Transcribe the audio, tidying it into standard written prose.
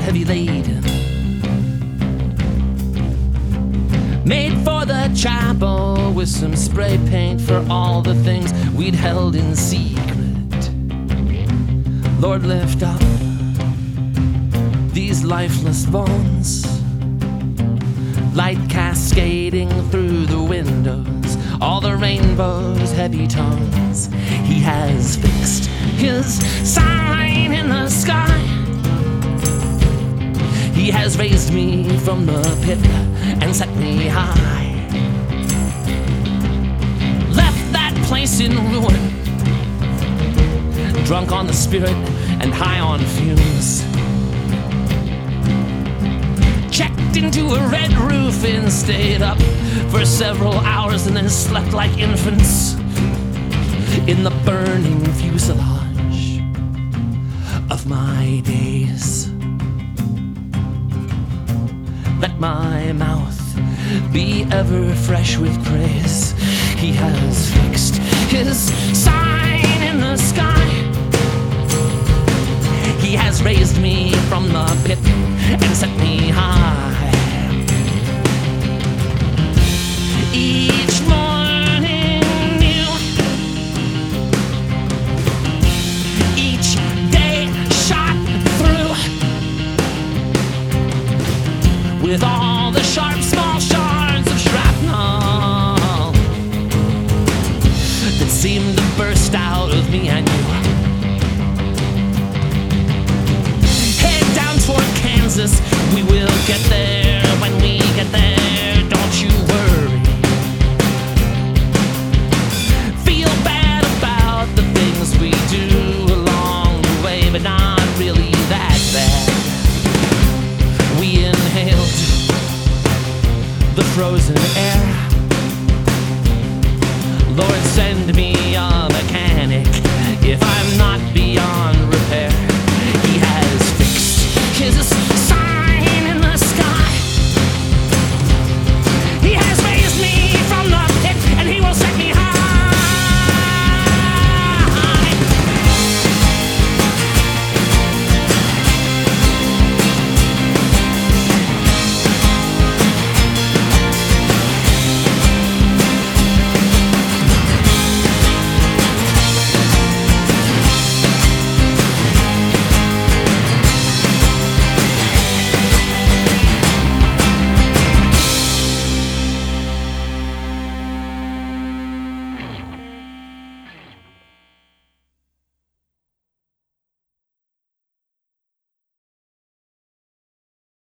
heavy laden, made for the chapel with some spray paint for all the things we'd held in secret. Lord, lift up these lifeless bones, light cascading through the windows, all the rainbow's heavy tones. He has fixed his sign in the sky. He has raised me from the pit and set me high. Left that place in ruin, drunk on the spirit and high on fumes. Checked into a red roof and stayed up for several hours and then slept like infants in the burning fuselage of my days. Let my mouth be ever fresh with praise. He has fixed his sign in the sky. He has raised me from the pit and set me high. Each morning new, each day shot through with all the sharp small shards of shrapnel that seemed to burst out of me and you. We will get there when we get there, don't you worry. Feel bad about the things we do along the way, but not really that bad. We inhaled the frozen air. Lord, send me